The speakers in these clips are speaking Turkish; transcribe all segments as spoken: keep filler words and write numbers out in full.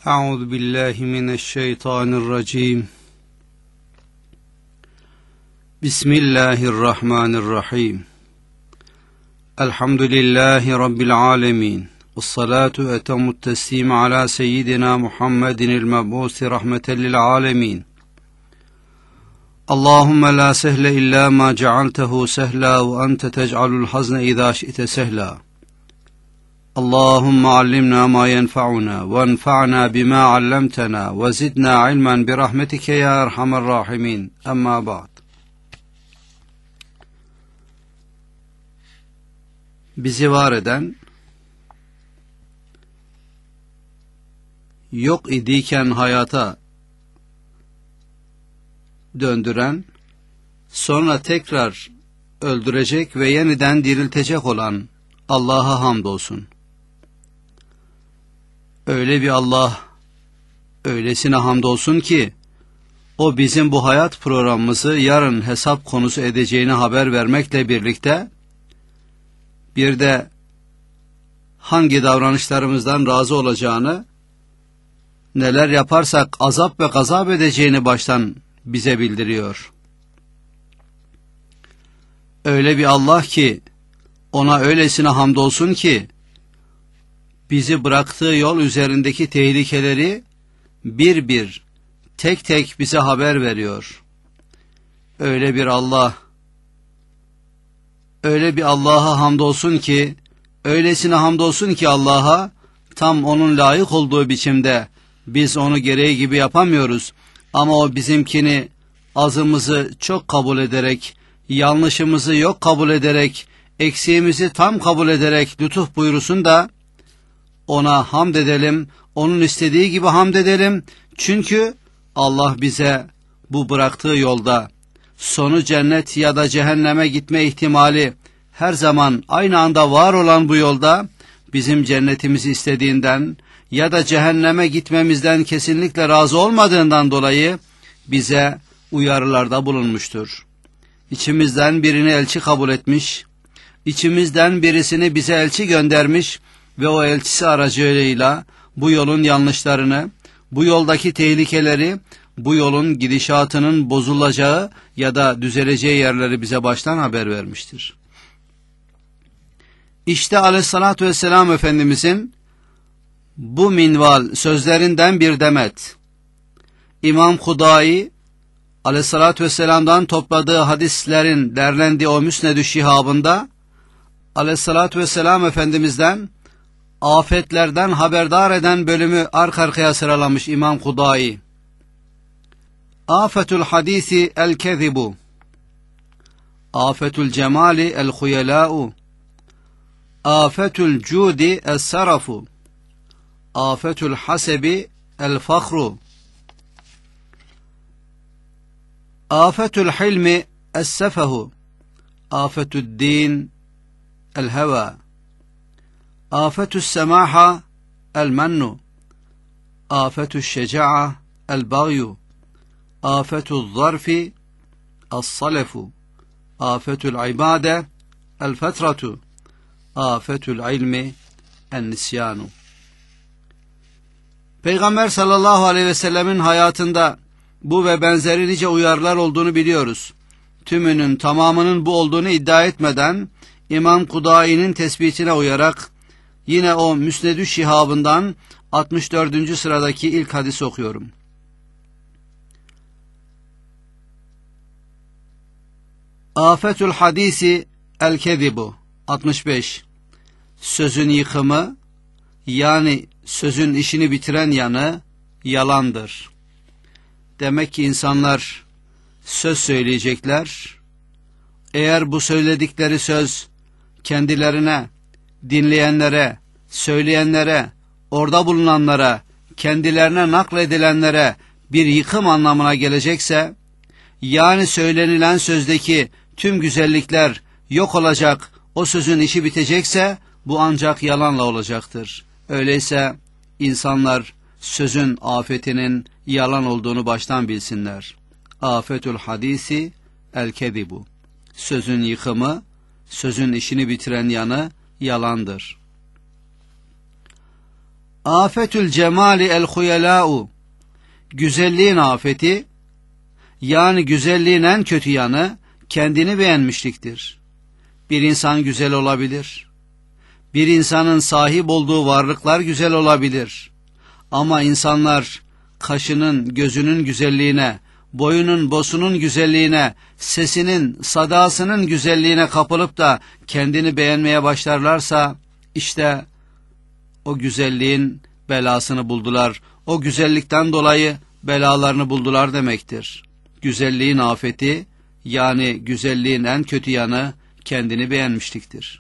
Euzu billahi mineşşeytanirracim. Bismillahirrahmanirrahim. Elhamdülillahi rabbil alamin. Vessalatu ve etamut teslim ala seyyidina Muhammedinil meb'usi rahmeten lil alamin. Allahumme la sehle illa ma cealtehu sehla ve ente tec'alul hazne izâ şi'te sehla. Allahümme allimna ma yenfa'una ve enfa'na bima allamtana ve zidna ilmen bi rahmetike ya erhamer rahimin. Amma ba'd. Bizi var eden, yok idiyken hayata döndüren, sonra tekrar öldürecek ve yeniden diriltecek olan Allah'a hamdolsun. Öyle bir Allah, öylesine hamdolsun ki, o bizim bu hayat programımızı yarın hesap konusu edeceğini haber vermekle birlikte, bir de hangi davranışlarımızdan razı olacağını, neler yaparsak azap ve gazap edeceğini baştan bize bildiriyor. Öyle bir Allah ki, ona öylesine hamdolsun ki, bizi bıraktığı yol üzerindeki tehlikeleri bir bir, tek tek bize haber veriyor. Öyle bir Allah, öyle bir Allah'a hamdolsun ki, öylesine hamdolsun ki Allah'a, tam onun layık olduğu biçimde biz onu gereği gibi yapamıyoruz. Ama o bizimkini, azımızı çok kabul ederek, yanlışımızı yok kabul ederek, eksiğimizi tam kabul ederek lütuf buyursun da, ona hamd edelim, onun istediği gibi hamd edelim. Çünkü Allah bize bu bıraktığı yolda sonu cennet ya da cehenneme gitme ihtimali her zaman aynı anda var olan bu yolda bizim cennetimizi istediğinden ya da cehenneme gitmemizden kesinlikle razı olmadığından dolayı bize uyarılarda bulunmuştur. İçimizden birini elçi kabul etmiş, içimizden birisini bize elçi göndermiş ve o elçisi aracılığıyla bu yolun yanlışlarını, bu yoldaki tehlikeleri, bu yolun gidişatının bozulacağı ya da düzeleceği yerleri bize baştan haber vermiştir. İşte Aleyhisselatü Vesselam Efendimizin bu minval sözlerinden bir demet. İmam Hudai, Aleyhisselatü Vesselam'dan topladığı hadislerin derlendiği o Müsned-ü Şihab'ında, Aleyhisselatü Vesselam Efendimiz'den afetlerden haberdar eden bölümü arka arkaya sıralamış İmam Hudai. Afetul hadisi el-kezibu, afetul cemali el-huyelâ'u, afetul cudi el-sarafu, afetul hasebi el-fakhru, afetul hilmi el-sefehu, afetul din el-heva, afetü semaha el-mennu, afetü şeca'a el-bagyu, afetü zarfi el-salefu, afetü ibade el-fetratu, afetü ilmi el-nisyanu. Peygamber sallallahu aleyhi ve sellemin hayatında bu ve benzeri nice uyarılar olduğunu biliyoruz. Tümünün, tamamının bu olduğunu iddia etmeden İmam Hudai'nin tespitine uyarak yine o Müsned-ü Şihab'ından altmış dördüncü sıradaki ilk hadis okuyorum. Afetül hadisi el-kezibu altmış beş. Sözün yıkımı, yani sözün işini bitiren yanı yalandır. Demek ki insanlar söz söyleyecekler. Eğer bu söyledikleri söz kendilerine, dinleyenlere, söyleyenlere, orada bulunanlara, kendilerine nakledilenlere bir yıkım anlamına gelecekse, yani söylenilen sözdeki tüm güzellikler yok olacak, o sözün işi bitecekse, bu ancak yalanla olacaktır. Öyleyse insanlar sözün afetinin yalan olduğunu baştan bilsinler. Afetül hadisi el-kezibu. Sözün yıkımı, sözün işini bitiren yanı yalandır. Afetül cemali el huyelâ'u, güzelliğin afeti, yani güzelliğin en kötü yanı kendini beğenmişliktir. Bir insan güzel olabilir. Bir insanın sahip olduğu varlıklar güzel olabilir. Ama insanlar kaşının, gözünün güzelliğine, boyunun, bosunun güzelliğine, sesinin, sadasının güzelliğine kapılıp da kendini beğenmeye başlarlarsa, işte o güzelliğin belasını buldular. O güzellikten dolayı belalarını buldular demektir. Güzelliğin afeti, yani güzelliğin en kötü yanı kendini beğenmişliktir.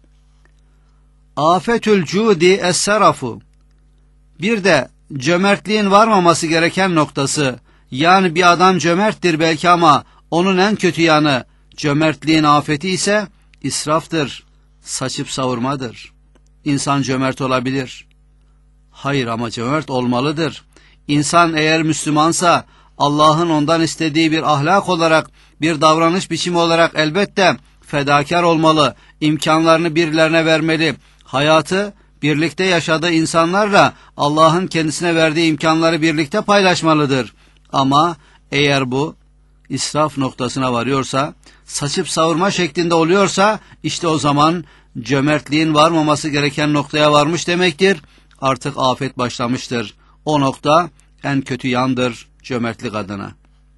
Afetül cudi es-serafu, bir de cömertliğin varmaması gereken noktası, yani bir adam cömerttir belki ama onun en kötü yanı, cömertliğin afeti ise israftır, saçıp savurmadır. İnsan cömert olabilir. Hayır, ama cömert olmalıdır. İnsan eğer Müslümansa, Allah'ın ondan istediği bir ahlak olarak, bir davranış biçimi olarak elbette fedakar olmalı, imkanlarını birilerine vermeli, hayatı birlikte yaşadığı insanlarla Allah'ın kendisine verdiği imkanları birlikte paylaşmalıdır. Ama eğer bu israf noktasına varıyorsa, saçıp savurma şeklinde oluyorsa, işte o zaman cömertliğin varmaması gereken noktaya varmış demektir. Artık afet başlamıştır. O nokta en kötü yandır cömertlik adına.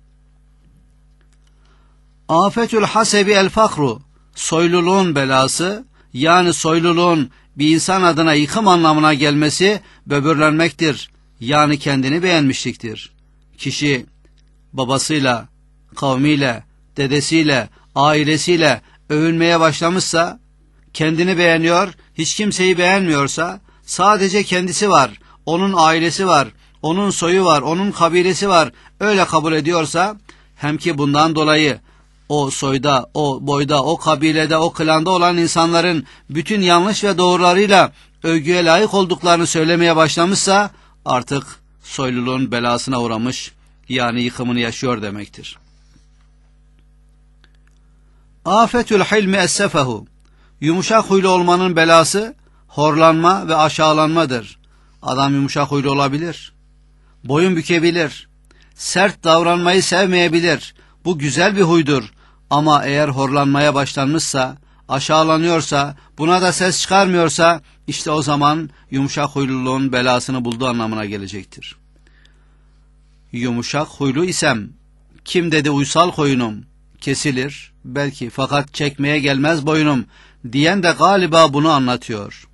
Afetül hasebi el fakru, soyluluğun belası, yani soyluluğun bir insan adına yıkım anlamına gelmesi böbürlenmektir. Yani kendini beğenmişliktir. Kişi babasıyla, kavmiyle, dedesiyle, ailesiyle övünmeye başlamışsa, kendini beğeniyor, hiç kimseyi beğenmiyorsa, sadece kendisi var, onun ailesi var, onun soyu var, onun kabilesi var, öyle kabul ediyorsa, hem ki bundan dolayı o soyda, o boyda, o kabilede, o klanda olan insanların bütün yanlış ve doğrularıyla övgüye layık olduklarını söylemeye başlamışsa, artık soyluluğun belasına uğramış, yani yıkımını yaşıyor demektir. Afetül hilmi es-sefehu, yumuşak huylu olmanın belası, horlanma ve aşağılanmadır. Adam yumuşak huylu olabilir, boyun bükebilir, sert davranmayı sevmeyebilir. Bu güzel bir huydur. Ama eğer horlanmaya başlanmışsa, aşağılanıyorsa, buna da ses çıkarmıyorsa, işte o zaman yumuşak huyluluğun belasını bulduğu anlamına gelecektir. Yumuşak huylu isem, kim dedi uysal koyunum, kesilir belki, fakat çekmeye gelmez boyunum diyen de galiba bunu anlatıyor.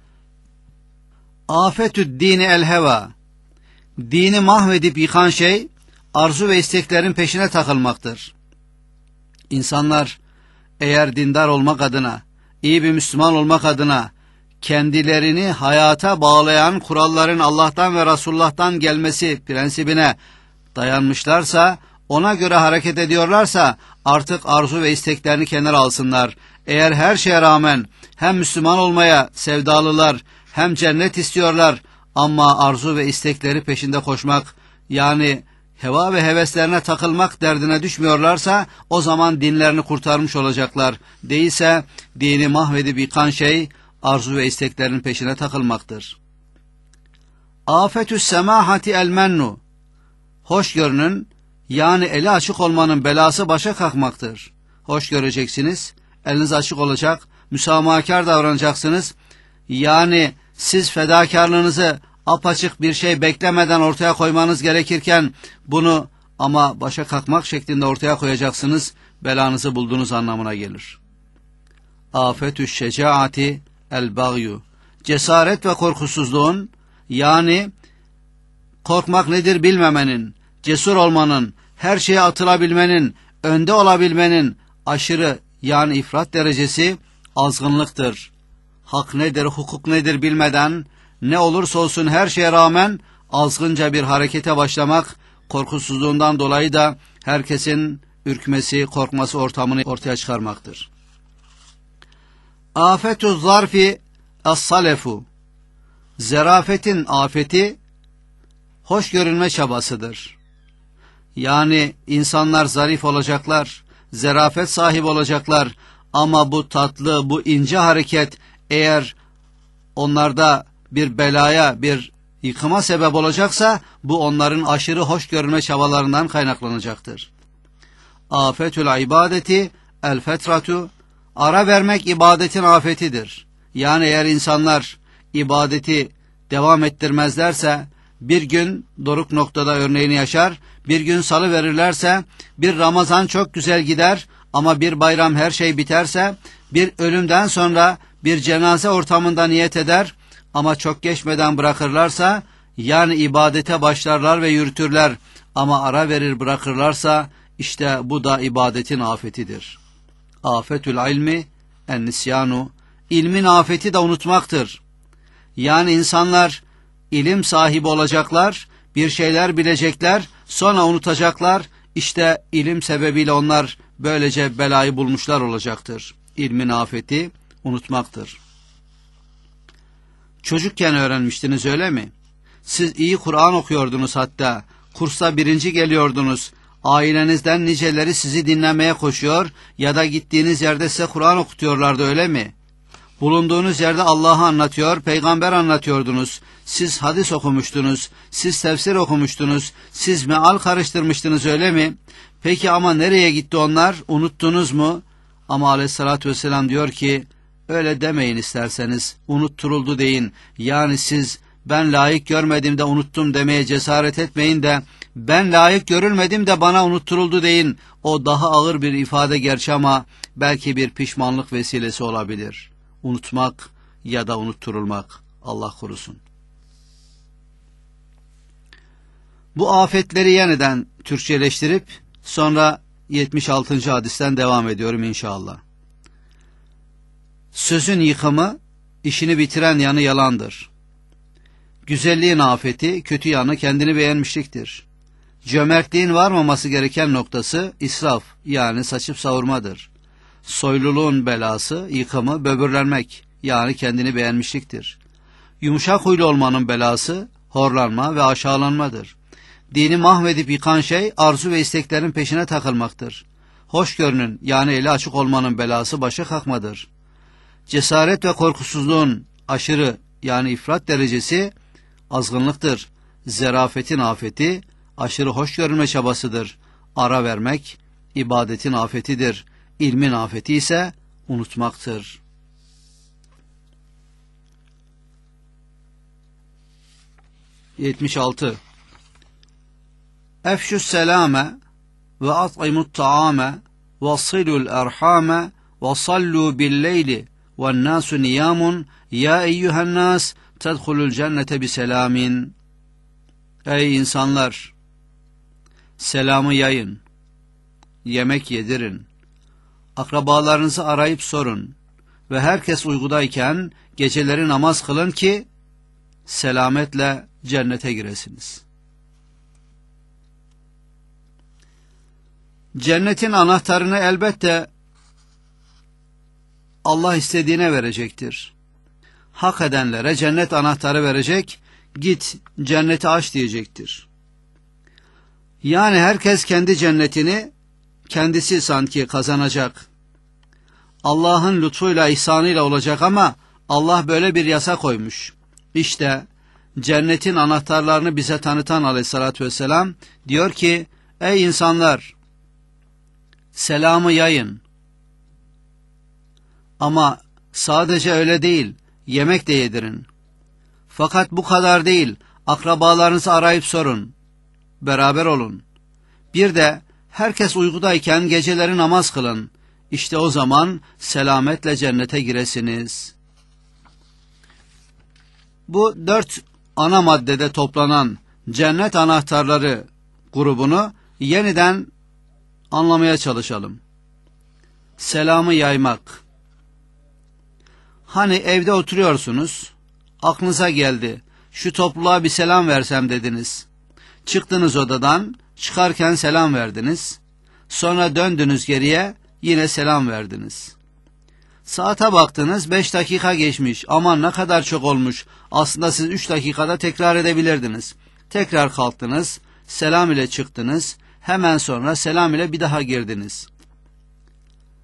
Afetü dini el heva, dini mahvedip yıkan şey, arzu ve isteklerin peşine takılmaktır. İnsanlar eğer dindar olmak adına, iyi bir Müslüman olmak adına, kendilerini hayata bağlayan kuralların Allah'tan ve Resulullah'tan gelmesi prensibine dayanmışlarsa, ona göre hareket ediyorlarsa, artık arzu ve isteklerini kenara alsınlar. Eğer her şeye rağmen hem Müslüman olmaya sevdalılar, hem cennet istiyorlar ama arzu ve istekleri peşinde koşmak, yani heva ve heveslerine takılmak derdine düşmüyorlarsa, o zaman dinlerini kurtarmış olacaklar. Değilse dini mahvedip yıkan şey arzu ve isteklerin peşine takılmaktır. Afetü semahati el mennu, hoşgörünün, yani eli açık olmanın belası başa kalkmaktır. Hoş göreceksiniz, eliniz açık olacak, müsamahakar davranacaksınız. Yani siz fedakarlığınızı apaçık bir şey beklemeden ortaya koymanız gerekirken, bunu ama başa kalkmak şeklinde ortaya koyacaksınız, belanızı bulduğunuz anlamına gelir. Afetü şecaati el bagyu, cesaret ve korkusuzluğun, yani korkmak nedir bilmemenin, cesur olmanın, her şeye atılabilmenin, önde olabilmenin aşırı, yani ifrat derecesi azgınlıktır. Hak nedir, hukuk nedir bilmeden, ne olursa olsun her şeye rağmen azgınca bir harekete başlamak, korkusuzluğundan dolayı da herkesin ürkmesi, korkması ortamını ortaya çıkarmaktır. Afetü zarfi as-salefu, zerafetin afeti, hoş görünme çabasıdır. Yani insanlar zarif olacaklar, zerafet sahibi olacaklar ama bu tatlı, bu ince hareket eğer onlarda bir belaya, bir yıkıma sebep olacaksa bu onların aşırı hoş görünme çabalarından kaynaklanacaktır. Afetül ibadeti el fetratu, ara vermek ibadetin afetidir. Yani eğer insanlar ibadeti devam ettirmezlerse, bir gün doruk noktada örneğini yaşar, bir gün salı verirlerse, bir Ramazan çok güzel gider ama bir bayram her şey biterse, bir ölümden sonra bir cenaze ortamında niyet eder ama çok geçmeden bırakırlarsa, yani ibadete başlarlar ve yürütürler ama ara verir bırakırlarsa, işte bu da ibadetin afetidir. Afetül ilmi en nisyanu, ilmin afeti de unutmaktır. Yani insanlar ilim sahibi olacaklar, bir şeyler bilecekler, sonra unutacaklar. İşte ilim sebebiyle onlar böylece belayı bulmuşlar olacaktır. İlmin afeti unutmaktır. Çocukken öğrenmiştiniz, öyle mi? Siz iyi Kur'an okuyordunuz, hatta kursa birinci geliyordunuz. Ailenizden niceleri sizi dinlemeye koşuyor ya da gittiğiniz yerde size Kur'an okutuyorlardı, öyle mi? Bulunduğunuz yerde Allah'ı anlatıyor, peygamber anlatıyordunuz. Siz hadis okumuştunuz, siz tefsir okumuştunuz, siz meal karıştırmıştınız, öyle mi? Peki ama nereye gitti onlar? Unuttunuz mu? Ama aleyhissalatü vesselam diyor ki, öyle demeyin isterseniz, unutturuldu deyin. Yani siz ben layık görmedim de unuttum demeye cesaret etmeyin de, ben layık görülmedim de bana unutturuldu deyin. O daha ağır bir ifade gerçi ama belki bir pişmanlık vesilesi olabilir. Unutmak ya da unutturulmak, Allah korusun. Bu afetleri yeniden Türkçeleştirip sonra yetmiş altıncı hadisten devam ediyorum inşallah. Sözün yıkımı, işini bitiren yanı yalandır. Güzelliğin afeti, kötü yanı kendini beğenmişliktir. Cömertliğin varmaması gereken noktası israf, yani saçıp savurmadır. Soyluluğun belası, yıkımı, böbürlenmek, yani kendini beğenmişliktir. Yumuşak huylu olmanın belası, horlanma ve aşağılanmadır. Dini mahvedip yıkan şey, arzu ve isteklerin peşine takılmaktır. Hoşgörünün, yani eli açık olmanın belası başa kalkmadır. Cesaret ve korkusuzluğun aşırı, yani ifrat derecesi, azgınlıktır. Zerafetin afeti, aşırı hoş görünme çabasıdır. Ara vermek, ibadetin afetidir. İlmin afeti ise unutmaktır. yetmiş altı. Efşü's selame ve at'imut ta'ame ve silul erhame ve sallu billeyli ve nâsu niyamun ya eyyühen nâs tedhulul cennete biselamin. Ey insanlar! Selamı yayın, yemek yedirin, akrabalarınızı arayıp sorun ve herkes uykudayken geceleri namaz kılın ki selametle cennete giresiniz. Cennetin anahtarını elbette Allah istediğine verecektir. Hak edenlere cennet anahtarı verecek, git cenneti aç diyecektir. Yani herkes kendi cennetini kendisi sanki kazanacak. Allah'ın lütfuyla, ihsanıyla olacak ama Allah böyle bir yasa koymuş. İşte cennetin anahtarlarını bize tanıtan aleyhissalatü vesselam diyor ki, ey insanlar! Selamı yayın. Ama sadece öyle değil, yemek de yedirin. Fakat bu kadar değil, akrabalarınızı arayıp sorun, beraber olun. Bir de herkes uykudayken geceleri namaz kılın. İşte o zaman selametle cennete giresiniz. Bu dört ana maddede toplanan cennet anahtarları grubunu yeniden anlamaya çalışalım. Selamı yaymak. Hani evde oturuyorsunuz, aklınıza geldi, şu topluluğa bir selam versem dediniz. Çıktınız odadan, çıkarken selam verdiniz. Sonra döndünüz geriye, yine selam verdiniz. Saate baktınız, beş dakika geçmiş, aman ne kadar çok olmuş. Aslında siz üç dakikada tekrar edebilirdiniz. Tekrar kalktınız, selam ile çıktınız, hemen sonra selam ile bir daha girdiniz.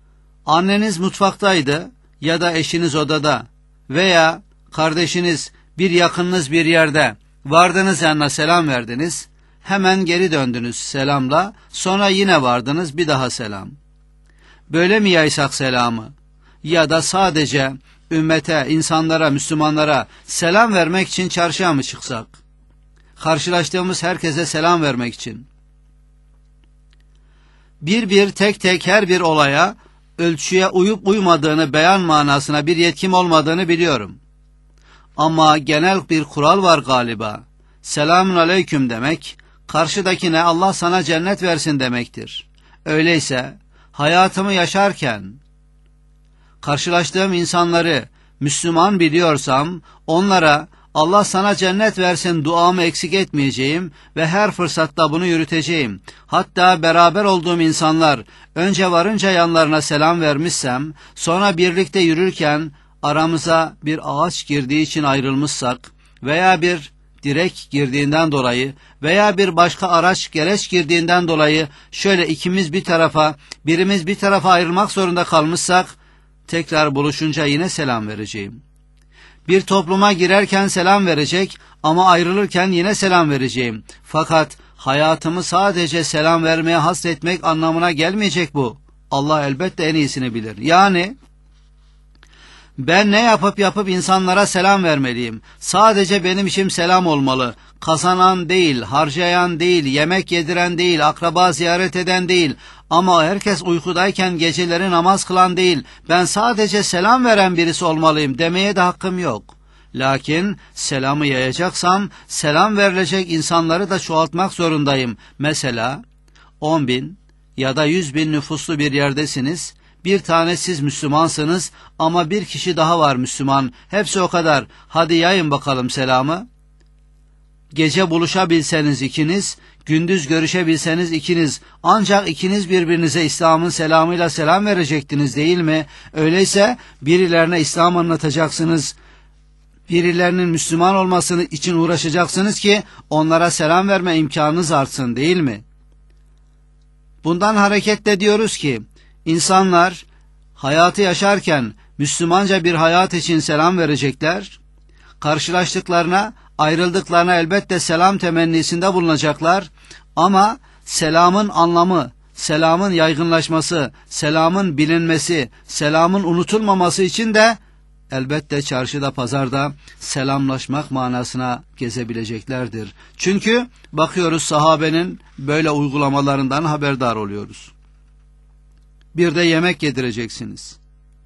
Anneniz mutfaktaydı ya da eşiniz odada veya kardeşiniz Bir yakınınız bir yerde, vardınız yanına selam verdiniz, hemen geri döndünüz selamla, sonra yine vardınız bir daha selam. Böyle mi yaysak selamı? Ya da sadece ümmete, insanlara, Müslümanlara selam vermek için çarşıya mı çıksak? Karşılaştığımız herkese selam vermek için. Bir bir tek tek her bir olaya ölçüye uyup uymadığını beyan manasına bir yetkim olmadığını biliyorum. Ama genel bir kural var galiba. Selamun aleyküm demek, karşıdakine Allah sana cennet versin demektir. Öyleyse hayatımı yaşarken karşılaştığım insanları Müslüman biliyorsam onlara Allah sana cennet versin duamı eksik etmeyeceğim ve her fırsatta bunu yürüteceğim. Hatta beraber olduğum insanlar önce varınca yanlarına selam vermişsem, sonra birlikte yürürken aramıza bir ağaç girdiği için ayrılmışsak veya bir direk girdiğinden dolayı veya bir başka araç gereç girdiğinden dolayı şöyle ikimiz bir tarafa, birimiz bir tarafa ayrılmak zorunda kalmışsak, tekrar buluşunca yine selam vereceğim. Bir topluma girerken selam verecek ama ayrılırken yine selam vereceğim. Fakat hayatımı sadece selam vermeye hasretmek anlamına gelmeyecek bu. Allah elbette en iyisini bilir. Yani ben ne yapıp yapıp insanlara selam vermeliyim. Sadece benim işim selam olmalı. Kazanan değil, harcayan değil, yemek yediren değil, akraba ziyaret eden değil. Ama herkes uykudayken geceleri namaz kılan değil. Ben sadece selam veren birisi olmalıyım demeye de hakkım yok. Lakin selamı yayacaksam selam verilecek insanları da çoğaltmak zorundayım. Mesela on bin ya da yüz bin nüfuslu bir yerdesiniz. Bir tane siz Müslümansınız ama bir kişi daha var Müslüman. Hepsi o kadar. Hadi yayın bakalım selamı. Gece buluşabilseniz ikiniz, gündüz görüşebilseniz ikiniz, ancak ikiniz birbirinize İslam'ın selamıyla selam verecektiniz değil mi? Öyleyse birilerine İslam anlatacaksınız, birilerinin Müslüman olmasını için uğraşacaksınız ki onlara selam verme imkanınız artsın değil mi? Bundan hareketle diyoruz ki, İnsanlar hayatı yaşarken Müslümanca bir hayat için selam verecekler, karşılaştıklarına, ayrıldıklarına elbette selam temennisinde bulunacaklar ama selamın anlamı, selamın yaygınlaşması, selamın bilinmesi, selamın unutulmaması için de elbette çarşıda, pazarda selamlaşmak manasına gezebileceklerdir. Çünkü bakıyoruz sahabenin böyle uygulamalarından haberdar oluyoruz. Bir de yemek yedireceksiniz.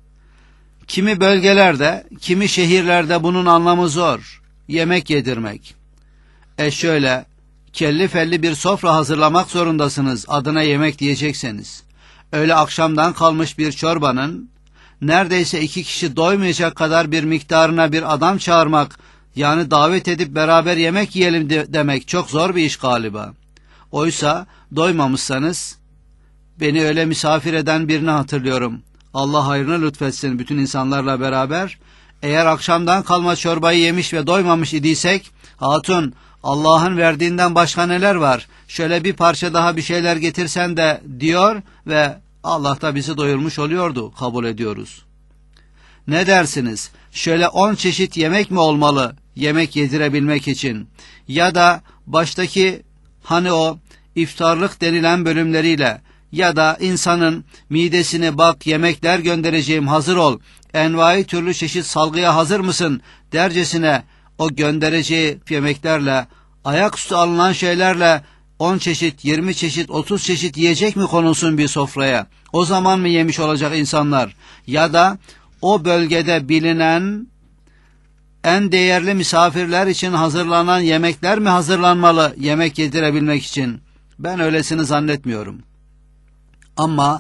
Kimi bölgelerde, kimi şehirlerde bunun anlamı zor. Yemek yedirmek. E şöyle, kelli felli bir sofra hazırlamak zorundasınız adına yemek diyecekseniz. Öyle akşamdan kalmış bir çorbanın, neredeyse iki kişi doymayacak kadar bir miktarına bir adam çağırmak, yani davet edip beraber yemek yiyelim de demek çok zor bir iş galiba. Oysa doymamışsanız, beni öyle misafir eden birini hatırlıyorum. Allah hayrını lütfetsin bütün insanlarla beraber. Eğer akşamdan kalma çorbayı yemiş ve doymamış idiysek, hatun Allah'ın verdiğinden başka neler var? Şöyle bir parça daha bir şeyler getirsen de diyor ve Allah da bizi doyurmuş oluyordu, kabul ediyoruz. Ne dersiniz? Şöyle on çeşit yemek mi olmalı yemek yedirebilmek için? Ya da baştaki hani o iftarlık denilen bölümleriyle ya da insanın midesini bak yemekler göndereceğim hazır ol, envai türlü çeşit salgıya hazır mısın dercesine o göndereceği yemeklerle, ayaküstü alınan şeylerle on çeşit, yirmi çeşit, otuz çeşit yiyecek mi konulsun bir sofraya? O zaman mı yemiş olacak insanlar? Ya da o bölgede bilinen en değerli misafirler için hazırlanan yemekler mi hazırlanmalı yemek yedirebilmek için? Ben öylesini zannetmiyorum. Ama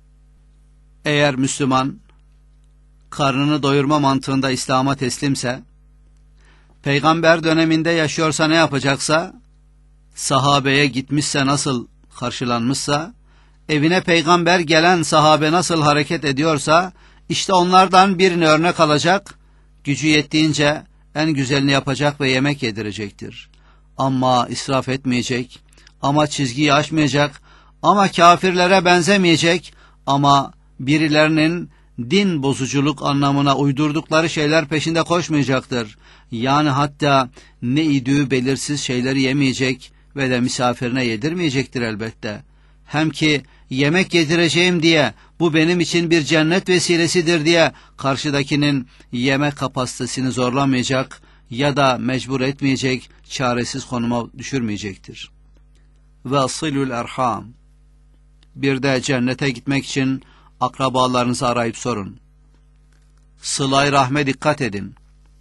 eğer Müslüman karnını doyurma mantığında İslam'a teslimse, peygamber döneminde yaşıyorsa ne yapacaksa, sahabeye gitmişse nasıl karşılanmışsa, evine peygamber gelen sahabe nasıl hareket ediyorsa, işte onlardan birini örnek alacak, gücü yettiğince en güzelini yapacak ve yemek yedirecektir. Ama israf etmeyecek, ama çizgiyi aşmayacak, ama kafirlere benzemeyecek, ama birilerinin din bozuculuk anlamına uydurdukları şeyler peşinde koşmayacaktır. Yani hatta ne idüğü belirsiz şeyleri yemeyecek ve de misafirine yedirmeyecektir elbette. Hem ki yemek yedireceğim diye, bu benim için bir cennet vesilesidir diye karşıdakinin yemek kapasitesini zorlamayacak ya da mecbur etmeyecek, çaresiz konuma düşürmeyecektir. Ve asilül erham. Bir de cennete gitmek için akrabalarınızı arayıp sorun. Sıla-i rahme dikkat edin.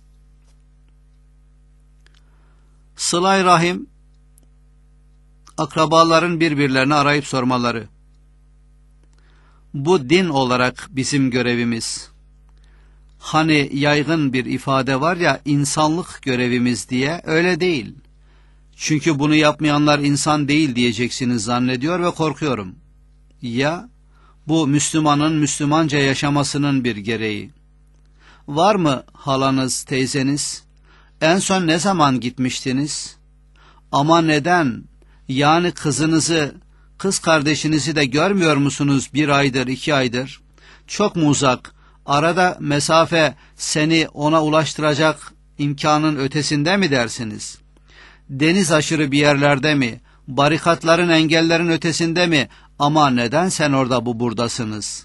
Sıla-i rahim, akrabaların birbirlerini arayıp sormaları. Bu din olarak bizim görevimiz. Hani yaygın bir ifade var ya, insanlık görevimiz diye, öyle değil. Çünkü bunu yapmayanlar insan değil diyeceksiniz zannediyor ve korkuyorum. Ya, bu Müslümanın Müslümanca yaşamasının bir gereği. Var mı halanız, teyzeniz? En son ne zaman gitmiştiniz? Ama neden? Yani kızınızı, kız kardeşinizi de görmüyor musunuz bir aydır, iki aydır? Çok mu uzak? Arada mesafe seni ona ulaştıracak imkanın ötesinde mi dersiniz? Deniz aşırı bir yerlerde mi? Barikatların, engellerin ötesinde mi? Ama neden sen orada, bu buradasınız?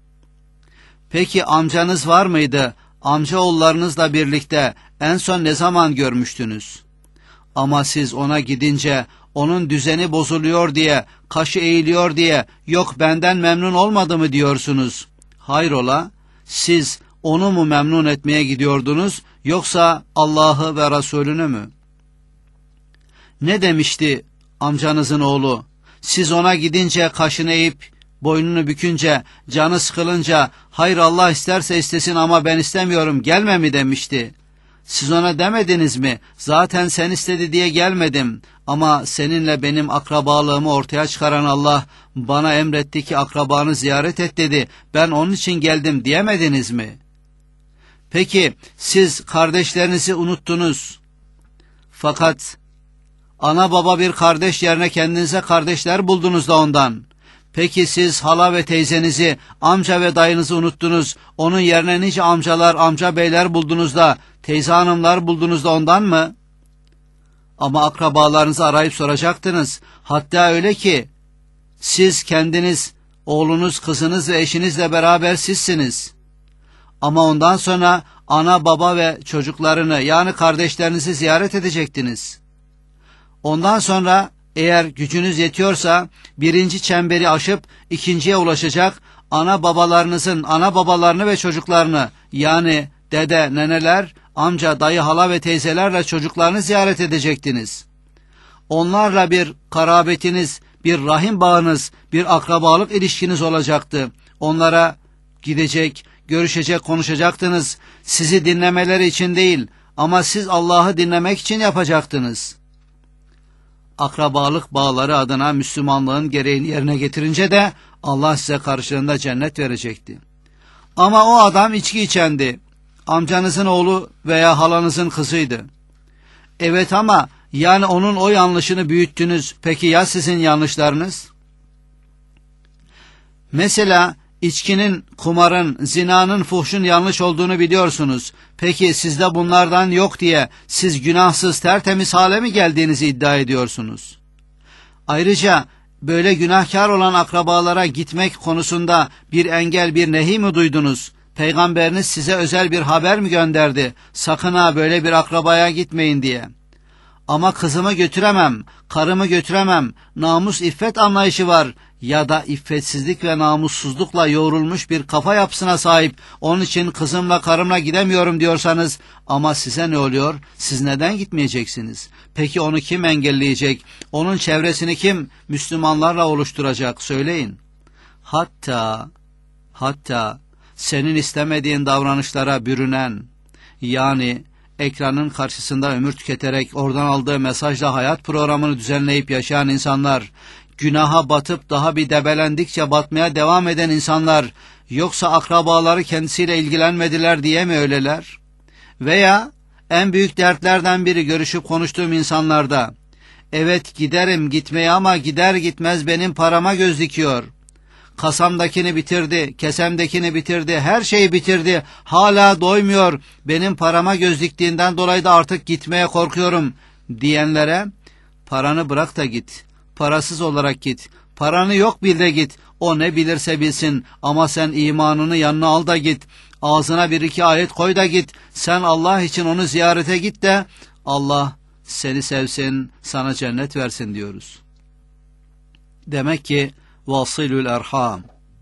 Peki amcanız var mıydı? Amcaoğullarınızla birlikte en son ne zaman görmüştünüz? Ama siz ona gidince onun düzeni bozuluyor diye, kaşı eğiliyor diye, yok benden memnun olmadı mı diyorsunuz? Hayrola, siz onu mu memnun etmeye gidiyordunuz, yoksa Allah'ı ve Resulünü mü? Ne demişti amcanızın oğlu? Siz ona gidince, kaşını eğip, boynunu bükünce, canı sıkılınca, hayır Allah isterse istesin ama ben istemiyorum, gelme mi demişti? Siz ona demediniz mi? Zaten sen istedi diye gelmedim. Ama seninle benim akrabalığımı ortaya çıkaran Allah bana emretti ki akrabanı ziyaret et dedi. Ben onun için geldim diyemediniz mi? Peki siz kardeşlerinizi unuttunuz. Fakat ana baba bir kardeş yerine kendinize kardeşler buldunuz da ondan. Peki siz hala ve teyzenizi, amca ve dayınızı unuttunuz. Onun yerine nice amcalar, amca beyler buldunuz da, teyze hanımlar buldunuz da ondan mı? Ama akrabalarınızı arayıp soracaktınız. Hatta öyle ki, siz kendiniz, oğlunuz, kızınız ve eşinizle beraber sizsiniz. Ama ondan sonra ana, baba ve çocuklarını, yani kardeşlerinizi ziyaret edecektiniz. Ondan sonra eğer gücünüz yetiyorsa birinci çemberi aşıp ikinciye ulaşacak, ana babalarınızın ana babalarını ve çocuklarını, yani dede, neneler, amca, dayı, hala ve teyzelerle çocuklarını ziyaret edecektiniz. Onlarla bir karabetiniz, bir rahim bağınız, bir akrabalık ilişkiniz olacaktı. Onlara gidecek, görüşecek, konuşacaktınız. Sizi dinlemeleri için değil ama siz Allah'ı dinlemek için yapacaktınız. Akrabalık bağları adına Müslümanlığın gereğini yerine getirince de Allah size karşılığında cennet verecekti. Ama o adam içki içendi. Amcanızın oğlu veya halanızın kızıydı. Evet ama yani onun o yanlışını büyüttünüz. Peki ya sizin yanlışlarınız? Mesela içkinin, kumarın, zinanın, fuhşun yanlış olduğunu biliyorsunuz. Peki sizde bunlardan yok diye siz günahsız, tertemiz hale mi geldiğinizi iddia ediyorsunuz? Ayrıca böyle günahkar olan akrabalara gitmek konusunda bir engel, bir nehi mi duydunuz? Peygamberiniz size özel bir haber mi gönderdi? Sakın ha böyle bir akrabaya gitmeyin diye. Ama kızımı götüremem, karımı götüremem, namus iffet anlayışı var ya da iffetsizlik ve namussuzlukla yoğrulmuş bir kafa yapısına sahip, onun için kızımla karımla gidemiyorum diyorsanız, ama size ne oluyor? Siz neden gitmeyeceksiniz? Peki onu kim engelleyecek? Onun çevresini kim Müslümanlarla oluşturacak? Söyleyin. Hatta, hatta senin istemediğin davranışlara bürünen, yani ekranın karşısında ömür tüketerek oradan aldığı mesajla hayat programını düzenleyip yaşayan insanlar, günaha batıp daha bir debelendikçe batmaya devam eden insanlar, yoksa akrabaları kendisiyle ilgilenmediler diye mi öyleler? Veya en büyük dertlerden biri görüşüp konuştuğum insanlarda, evet giderim gitmeye ama gider gitmez benim parama göz dikiyor. Kasamdakini bitirdi, kesemdekini bitirdi, her şeyi bitirdi. Hala doymuyor. Benim parama göz diktiğinden dolayı da artık gitmeye korkuyorum diyenlere paranı bırak da git. Parasız olarak git. Paranı yok bil de git. O ne bilirse bilsin ama sen imanını yanına al da git. Ağzına bir iki ayet koy da git. Sen Allah için onu ziyarete git de Allah seni sevsin, sana cennet versin diyoruz. Demek ki vasilül erham,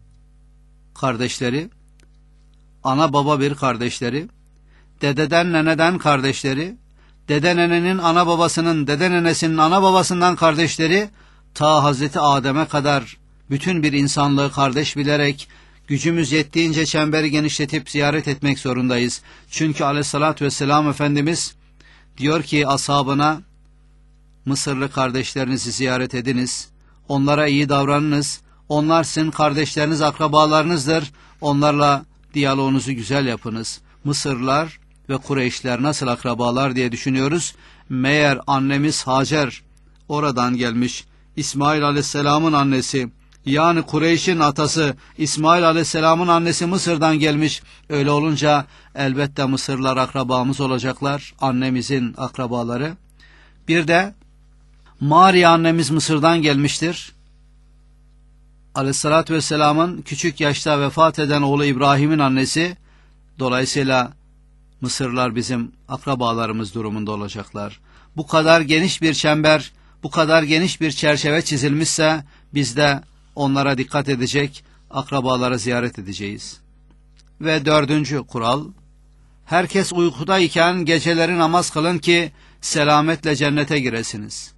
kardeşleri, ana baba bir kardeşleri, dededen neneden kardeşleri, dede nenenin ana babasının, dede nenesinin ana babasından kardeşleri, ta Hazreti Adem'e kadar bütün bir insanlığı kardeş bilerek gücümüz yettiğince çemberi genişletip ziyaret etmek zorundayız. Çünkü aleyhissalatü vesselam Efendimiz diyor ki ashabına, Mısırlı kardeşlerinizi ziyaret ediniz, onlara iyi davranınız, onlar sizin kardeşleriniz, akrabalarınızdır, onlarla diyaloğunuzu güzel yapınız. Mısırlılar ve Kureyşler nasıl akrabalar diye düşünüyoruz. Meğer annemiz Hacer oradan gelmiş, İsmail Aleyhisselam'ın annesi, yani Kureyş'in atası İsmail Aleyhisselam'ın annesi Mısır'dan gelmiş. Öyle olunca elbette Mısırlılar akrabamız olacaklar, annemizin akrabaları. Bir de Mariye annemiz Mısır'dan gelmiştir. Aleyhissalatü vesselamın küçük yaşta vefat eden oğlu İbrahim'in annesi. Dolayısıyla Mısırlılar bizim akrabalarımız durumunda olacaklar. Bu kadar geniş bir çember, bu kadar geniş bir çerçeve çizilmişse biz de onlara dikkat edecek, akrabalara ziyaret edeceğiz. Ve dördüncü kural, herkes uykudayken geceleri namaz kılın ki selametle cennete giresiniz.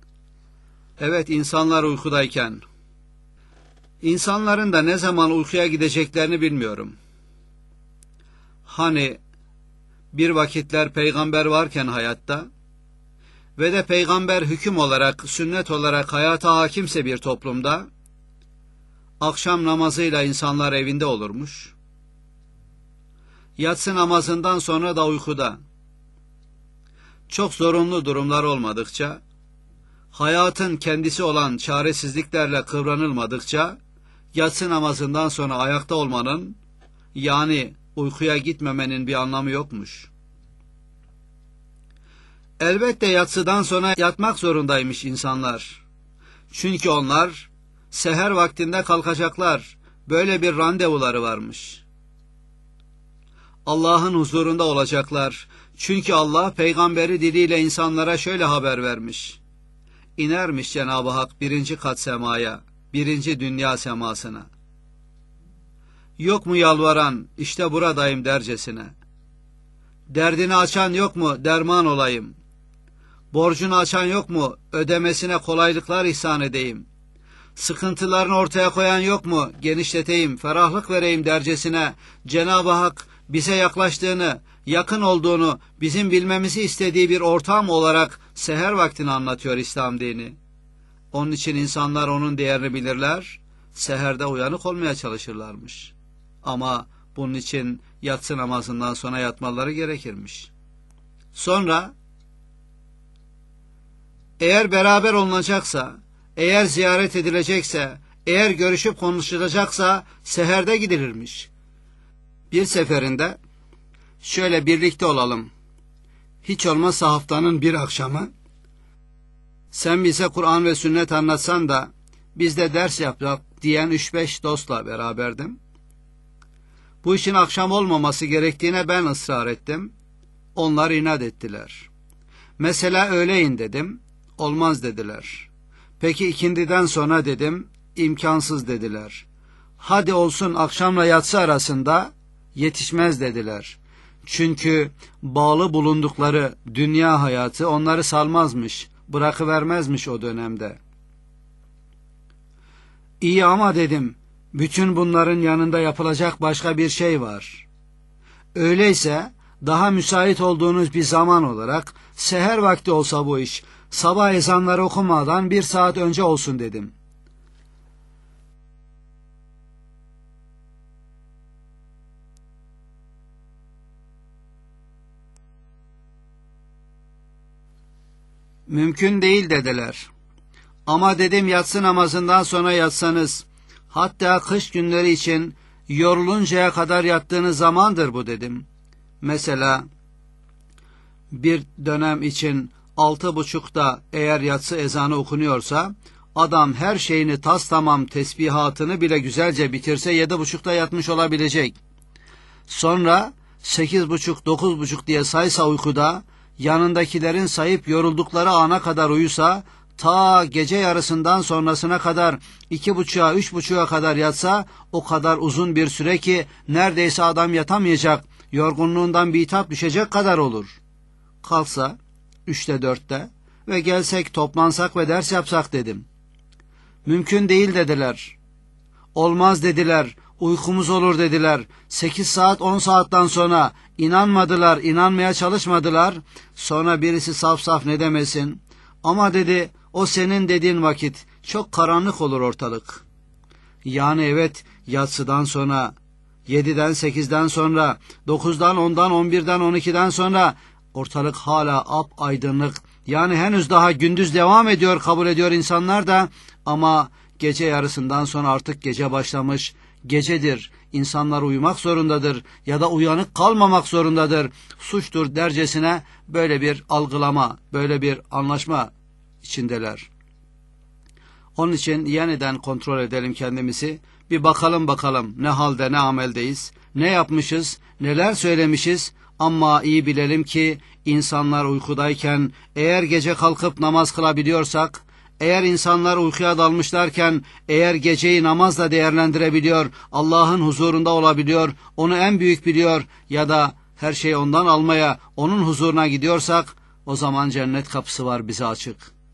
Evet, insanlar uykudayken. İnsanların da ne zaman uykuya gideceklerini bilmiyorum. Hani bir vakitler peygamber varken hayatta ve de peygamber hüküm olarak, sünnet olarak hayata hakimse bir toplumda, akşam namazıyla insanlar evinde olurmuş. Yatsı namazından sonra da uykuda. Çok zorunlu durumlar olmadıkça, hayatın kendisi olan çaresizliklerle kıvranılmadıkça, yatsı namazından sonra ayakta olmanın, yani uykuya gitmemenin bir anlamı yokmuş. Elbette yatsıdan sonra yatmak zorundaymış insanlar. Çünkü onlar seher vaktinde kalkacaklar. Böyle bir randevuları varmış. Allah'ın huzurunda olacaklar. Çünkü Allah peygamberi diliyle insanlara şöyle haber vermiş. İnermiş Cenab-ı Hak birinci kat semaya, birinci dünya semasına. Yok mu yalvaran, işte buradayım dercesine. Derdini açan yok mu, derman olayım. Borcunu açan yok mu, ödemesine kolaylıklar ihsan edeyim. Sıkıntılarını ortaya koyan yok mu, genişleteyim, ferahlık vereyim dercesine. Cenab-ı Hak bize yaklaştığını, yakın olduğunu, bizim bilmemizi istediği bir ortam olarak seher vaktini anlatıyor İslam dini. Onun için insanlar onun değerini bilirler, seherde uyanık olmaya çalışırlarmış. Ama bunun için yatsı namazından sonra yatmaları gerekirmiş. Sonra, eğer beraber olunacaksa, eğer ziyaret edilecekse, eğer görüşüp konuşulacaksa seherde gidilirmiş. Bir seferinde şöyle birlikte olalım. Hiç olmazsa haftanın bir akşamı sen bize Kur'an ve sünnet anlatsan da biz de ders yapacak diyen üç beş dostla beraberdim. Bu işin akşam olmaması gerektiğine ben ısrar ettim. Onlar inat ettiler. Mesela öğleyin dedim. Olmaz dediler. Peki ikindiden sonra dedim. İmkansız dediler. Hadi olsun akşamla yatsı arasında, yetişmez dediler. Çünkü bağlı bulundukları dünya hayatı onları salmazmış, bırakıvermezmiş o dönemde. İyi ama dedim, bütün bunların yanında yapılacak başka bir şey var. Öyleyse daha müsait olduğunuz bir zaman olarak seher vakti olsa bu iş, sabah ezanları okumadan bir saat önce olsun dedim. Mümkün değil dediler. Ama dedim yatsı namazından sonra yatsanız, Hatta kış günleri için yoruluncaya kadar yattığınız zamandır bu dedim. Mesela bir dönem için altı buçukta eğer yatsı ezanı okunuyorsa, adam her şeyini tas tamam tesbihatını bile güzelce bitirse yedi buçukta yatmış olabilecek. Sonra sekiz buçuk dokuz buçuk diye saysa uykuda, yanındakilerin sayıp yoruldukları ana kadar uyusa, ta gece yarısından sonrasına kadar iki buçuğa üç buçuğa kadar yatsa, o kadar uzun bir süre ki neredeyse adam yatamayacak, yorgunluğundan bitap düşecek kadar olur. Kalksa üçte dörtte ve gelsek, toplansak ve ders yapsak dedim. Mümkün değil dediler. Olmaz dediler. Uykumuz olur dediler. sekiz saat on saatten sonra inanmadılar, inanmaya çalışmadılar. Sonra birisi saf saf ne demesin? Ama dedi, o senin dediğin vakit çok karanlık olur ortalık. Yani evet, yatsıdan sonra, yediden sekizden sonra, dokuzdan ondan on birden on ikiden sonra ortalık hala ap aydınlık. Yani henüz daha gündüz devam ediyor, kabul ediyor insanlar da, ama gece yarısından sonra artık gece başlamış, gecedir, insanlar uyumak zorundadır ya da uyanık kalmamak zorundadır, suçtur dercesine böyle bir algılama, böyle bir anlaşma içindeler. Onun için yeniden kontrol edelim kendimizi, bir bakalım bakalım ne halde, ne ameldeyiz, ne yapmışız, neler söylemişiz. Ama iyi bilelim ki insanlar uykudayken eğer gece kalkıp namaz kılabiliyorsak, eğer insanlar uykuya dalmışlarken eğer geceyi namazla değerlendirebiliyor, Allah'ın huzurunda olabiliyor, onu en büyük biliyor ya da her şeyi ondan almaya, onun huzuruna gidiyorsak, o zaman cennet kapısı var bize açık.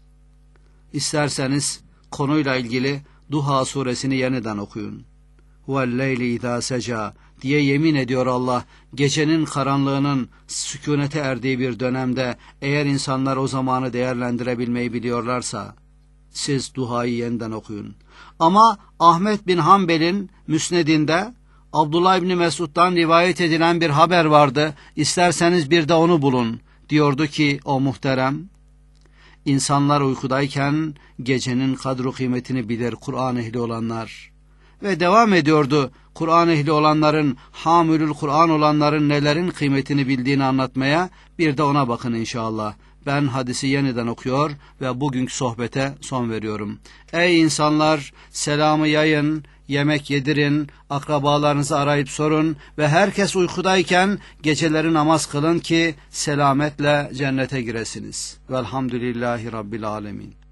İsterseniz konuyla ilgili Duha suresini yeniden okuyun. وَالْلَيْلِ اِذَا سَجَى diye yemin ediyor Allah, gecenin karanlığının sükunete erdiği bir dönemde eğer insanlar o zamanı değerlendirebilmeyi biliyorlarsa, siz duayı yeniden okuyun. Ama Ahmet bin Hanbel'in müsnedinde Abdullah İbni Mesud'dan rivayet edilen bir haber vardı. İsterseniz bir de onu bulun. Diyordu ki o muhterem, insanlar uykudayken gecenin kadru kıymetini bilir Kur'an ehli olanlar. Ve devam ediyordu, Kur'an ehli olanların, hamülül Kur'an olanların nelerin kıymetini bildiğini anlatmaya. Bir de ona bakın inşallah. Ben hadisi yeniden okuyor ve bugünkü sohbete son veriyorum. Ey insanlar, selamı yayın, yemek yedirin, akrabalarınızı arayıp sorun ve herkes uykudayken geceleri namaz kılın ki selametle cennete giresiniz. Velhamdülillahi Rabbil alemin.